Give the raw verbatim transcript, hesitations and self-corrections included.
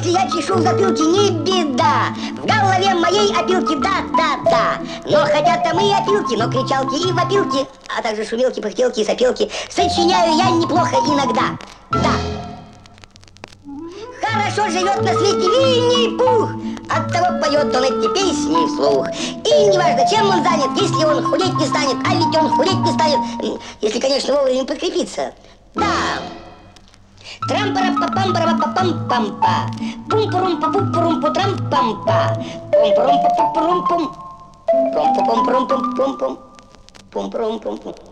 если я чешу в затылке, не беда. В голове моей опилки, да-да-да. Но хотят там и опилки, но кричалки и вопилки, а также шумелки, пыхтелки и сопелки сочиняю я неплохо иногда. Да. Хорошо живет на свете Винни-Пух, оттого поет он эти песни вслух. И неважно, чем он занят, если он худеть не станет, а ведь он худеть не станет, если, конечно, вовремя подкрепиться. Да. Трам-пара-па-пам-пара-па-пам-пам-па. Пум-пурум-па-пум-пурум-пу-трам-пам-па. Пум-пурум-па-пум-пурум-пум. Пум-пум-пум-пум-пум-пум. Пум-пурум-пум-пум.